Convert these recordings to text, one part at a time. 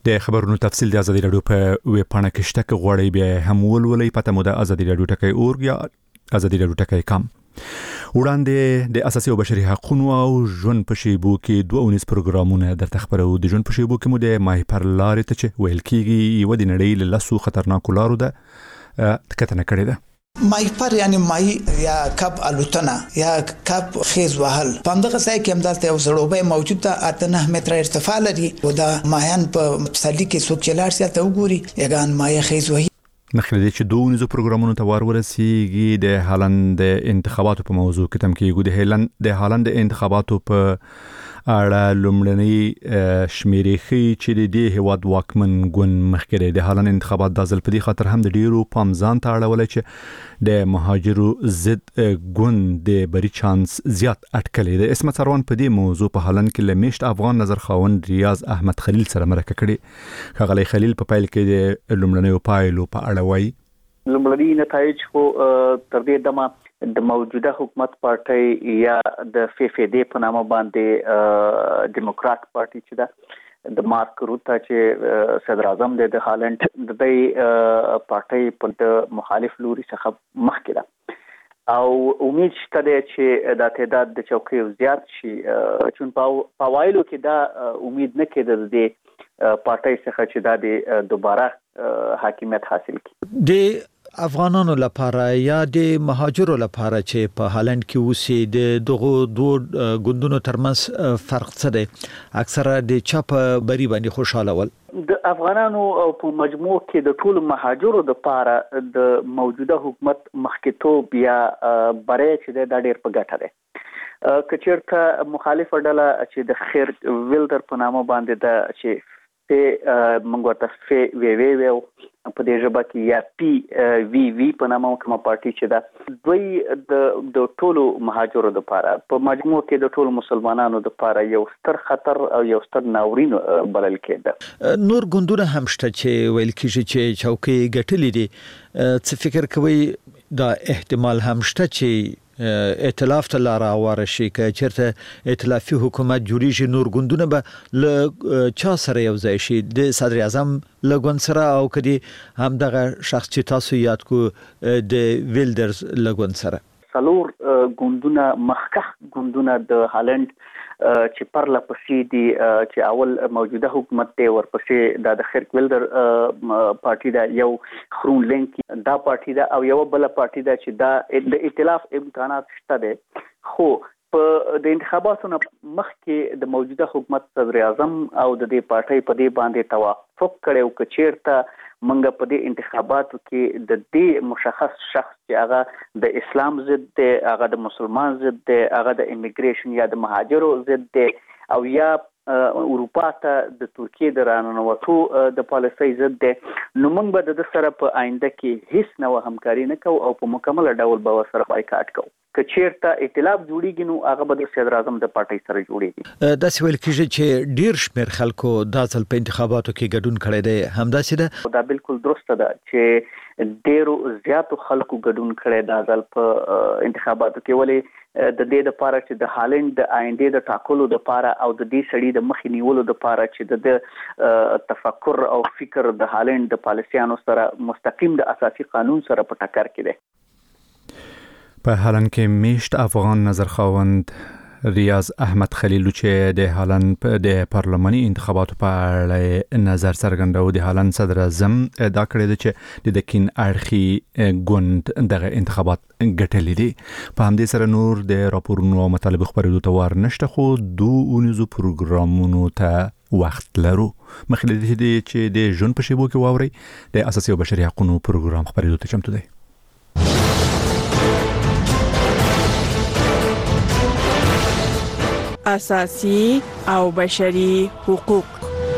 د خبرونو تفصیل د ازادي رادیو په ویب پاڼه کې شته کې غوړی بیا هم ولولئ پته مو د ازادي رادیو ټکی اورګ یا ازادي رادیو ټکی کام. وړاندې د اساسي او بشري حقوقو او ژوند په شیبو کې 2 پروګرامونه درته خبرو. د ژوند په شیبو کې مو د ماهی پر لارې ته چې ویل کېږي یو د نړۍ له لاسو خطرناکو لارو ده کتنه کړې ده. ماهی پر یعنی ماهی یا کب الوتنه یا کب خیز وهل په همدغه ځای کې همدلته یو سړوبه موجود ده 8 متره ارتفاع لري او دا ماهیان په متصدی کې څوک چلار سي ته وګوري یګان ماهی خیز وهي. مخکې چې 2 پروګرامونو ته ورسیږي د هالند انتخاباتو په موضوع کې تم کېږي د هالند انتخاباتو په اړه لومړنۍ شمیرې ښیي چې د دې هیواد واکمن ګوند مخکې د هالند انتخابات د ځل په دې خاطر هم د ډیرو پام ځان ته اړولی چې د مهاجرو ضد ګوند د بری چانس زیات اټکلې ده. اسمت سروان په دې موضوع په هالند کې له میشت افغان نظر خاوند ریاض احمد خلیل سره مرکه کړې. ښاغلی خلیل په پیل کې د لومړنیو پایلو په اړه وایي. لومړني نتایج خو تر دې دمه د موجوده حکومت پارټي یا د FFD په نامه باندې ډیموکرات پارټي چې ده د مارک روتا چې صدر اعظم د هالند د دې پارټي په مخالف لوري څخه مخکې ده او امید شته چې د تعداد د چوکیو زیات شي چون په وایلو کې دا امید نه کېده د پارټي څخه چې دا د دوباره حاکمیت حاصل کړي. د افغانانو لپاره یا د مهاجرو لپاره چې په هالند کې اوسي د دغه دوه ګوندونو ترمنځ فرق څه دی؟ اکثره د چپ بری باندې خوشاله ول. د افغانانو په مجموع کې د ټول مهاجرو لپاره د موجوده حکومت مخکېتوب یا بری چې دا ډېر په ګټه دی. کچېرته مخالفه ډله چې د خیر ویلډر په نامه باندې دا چې منګ ورته وی په دې ژبه کې یا PVV په نامه کومه پارټي چې دا دوی د ټولو مهاجرو لپاره په مجموع کې د ټولو مسلمانانو لپاره یو ستر خطر او یو ستر ناورین بلل کېده. نور ګوندونه هم شته چې ویل کېږي چې چوکۍ ګټلې دي. څه فکر کوي دا احتمال هم شته چې ائتلاف ته لار هواره شي که چېرته ائتلافي حکومت جوړیږي نور ګوندونه به له چا سره یو ځای شي د صدر اعظم له ګوند سره او کدي هم دغه شخص چې تاسو یاد کو د ویلډرز له ګوند سره؟ څلور ګوندونه مخکخ ګوندونه د هالند چې پرله پسې دي چې اول موجوده حکومت ته ورپسې د خیر ویلډر پارټي دا یو خرون لینک دا پارټي دا او یو بل پارټي دا چې دا د ائتلاف امکانات شته دي. خو په د انتخاباتو مخکې د موجوده حکومت صدر اعظم او د دې پارټي په دې باندې توافق کړو چې چیرته منګه په دې انتخاباتو کې د دې مشخص شخص چې هغه د اسلام ضد دی، هغه د مسلمان ضد دی، هغه د امیګریشن یا د مهاجرو ضد دی او یا اروپا ته د ترکیه د راننوتو د پالیسۍ ضد دی، نو موږ به د سره په آینده کې هیڅ نوې همکاري نه کوو او په مکمل ډول به ورسره بایکاټ کوو. که چیرته ائتلاف جوړیږي نو هغه به د صدر اعظم د پارټۍ سره جوړیږي. داسې ویل کېږي چې ډیر شمېر خلکو دا ځل په انتخاباتو کې ګډون کړی دی، همداسې ده؟ دا بالکل درسته ده چې ډیرو زیاتو خلکو ګډون کړی دا ځل په انتخاباتو کې. ولې د دې لپاره چې د هالند د آینده د ټاکلو لپاره او د دې سړي د مخې نیولو لپاره چې د تفکر او فکر د هالند د پالیسیانو سره مستقیم د اساسي قانون سره په ټکر کې دی. په هالند کې میشت افغان نظر خاوند ریاض احمد خلیل چې د هالند د پارلماني انتخاباتو په اړه نظر څرګندوي، د هالند صدر اعظم ادعا کړې ده چې د دکین اړخي ګوند دغه انتخابات ګټلې دي. په همدې سره نور د راپورونو او مطالبه خبرېدو ته وار نشته، خو 2 پروګرامونو ته وخت لرو. مخکې د چې د ژوند په شیبو کې واوري د اساسي او بشري حقوقو پروګرام خبرېدو ته چمتو دی. اساسي او بشري حقوق.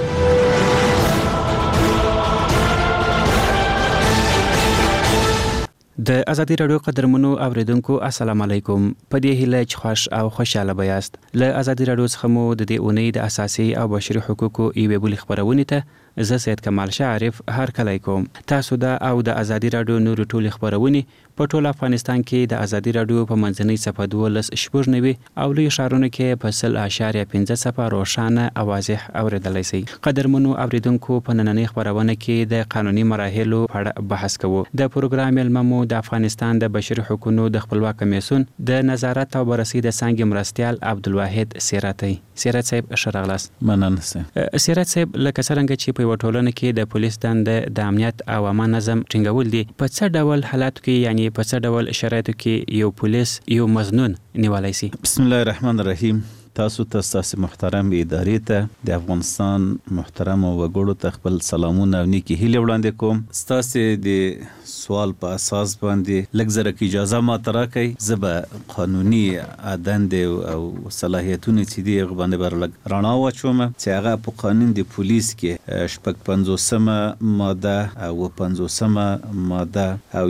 د ازادي رادیو قدرمنو اوریدونکو السلام علیکم. په دې هیله چې خوش او خوشاله بیاست. له ازادي رادیو څخه مو د دې اونۍ د اساسي او بشري حقوقو ایوه بل خبرونه ته زه سید کمال شعرف هر کله کوم. تاسو دا او د ازادي رادیو نور ټول خبرونه په ټول افغانستان کې د ازادي رادیو په منځنۍ صفحه 12.9 او لوی ښارونو کې په 0.5 صفحه روښانه او واضح اوریدلای شئ. قدرمنو اوریدونکو، په نننۍ خبرونه کې د قانوني مراحلو په اړه بحث کوو. د پروګرام ملممو د افغانستان د بشري حقوقو د خپلواک کمیسیون د نظارت او بررسي د څنګه مرستيال عبدالواحد سیراتي. سیرات صاحب شرغلاس. مننه سه. سیرات صاحب، لکه څنګه چې په وټولنه کې د پولیس د امنیت او امان نظم ټینګول دي، په څه ډول حالاتو کې، یعنی په څه ډول شرایطو کې یو پولیس یو مزنون نیولای شي؟ بسم الله الرحمن الرحیم. تاسو محترم ادارې ته د افغانستان محترم وګړو ته خپل سلامونه او نیکی هیله وړاندې کوم. تاسو د سوال په اساس باندې لږ زره کې اجازه ما تراکې زبا قانوني دند او صلاحیتونه چې دی غوښنه برلګ رانا واچوم چې هغه په قانون د پولیس کې شپږ 50 ماده او 50 ماده او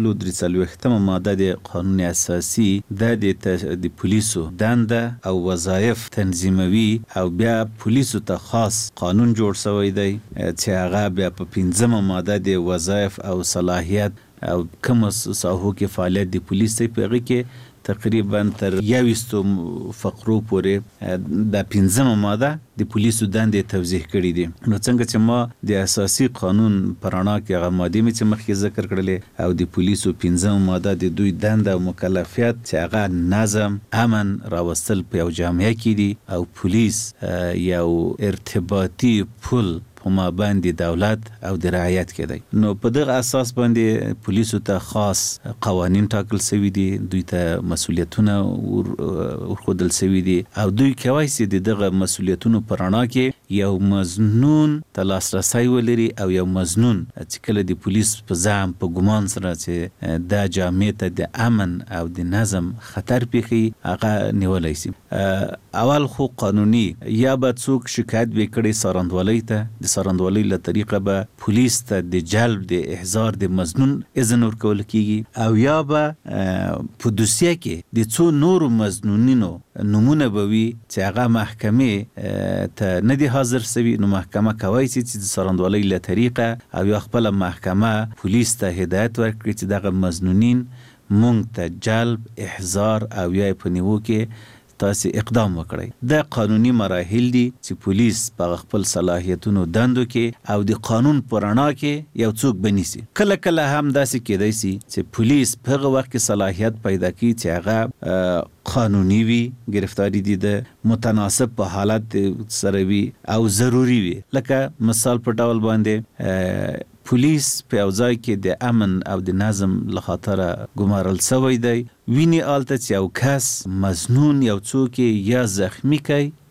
143 ماده د قانون اساسي د پولیسو دند او وظایف تنظیموي او بیا پولیسو ته خاص قانون جوړ شوی دی چې هغه بیا په 15 ماده د وظایف او صلاحیت او کوم ساحو کې فعالیت د پولیس په هغه کې تقریبا تر 20 فقرو پورې د 15 ماده د پولیسو دندې توضیح کړې دي. نو څنګه چې ما د اساسي قانون پرانا کې هغه ماده چې مخکې ذکر کړلې او د پولیسو 15 ماده د دوی دند او مکلفیت چې هغه نظم امن راوستل په یو جامعه کې دي او پولیس یو ارتباطي پل په مابین د دولت او د رعایت کې دی. نو په دغه اساس باندې پولیسو ته خاص قوانین ټاکل شوي دي، دوی ته مسؤلیتونه ورخودل شوي دي او دوی کوي چې دغه مسؤلیتونو پرانا کې یو مزنون ته لاسرسی ولري او یو مزنون چې کله د پولیس په ځام په ګمان سره چې د جامعه ته د امن او د نظم خطر پیخي هغه نیولای شي. اول خو قانوني یا به څوک شکایت وکړي سارندوالۍ ته، د سارندوالۍ له طریقه به پولیس ته د جلب د احضار د مزنون اذن ورکول کیږي او یا به په دوسیه کې د څو نورو مزنونینو نمونه به وي چې هغه محکمې ته نه دي حاضر شوي. نو محکمه کوي چې د سارندوالۍ له طریقه او یا خپل محکمه پولیس ته هدایت ورکړي چې دغه مزنونین مونږ ته جلب احضار او یا په نیو کې تاسو اقدام وکړئ. د قانوني مراحل دي چې پولیس په خپل صلاحیتونو دندو کې او د قانون پرانا کې یو څوک بنيسي. کله کله هم داسې کېدای شي چې پولیس په هغه وخت کې صلاحیت پیدا کړي چې هغه قانوني وي، گرفتاری دي د متناسب په حالت سره وي او ضروری وي. لکه مثال په ډول باندې پولیس په اوځای کې د امن او د نظم لخاطر ګمارل شوی دی، ویني آلته چې یو کس مزنون یو څوک یا زخمی کوي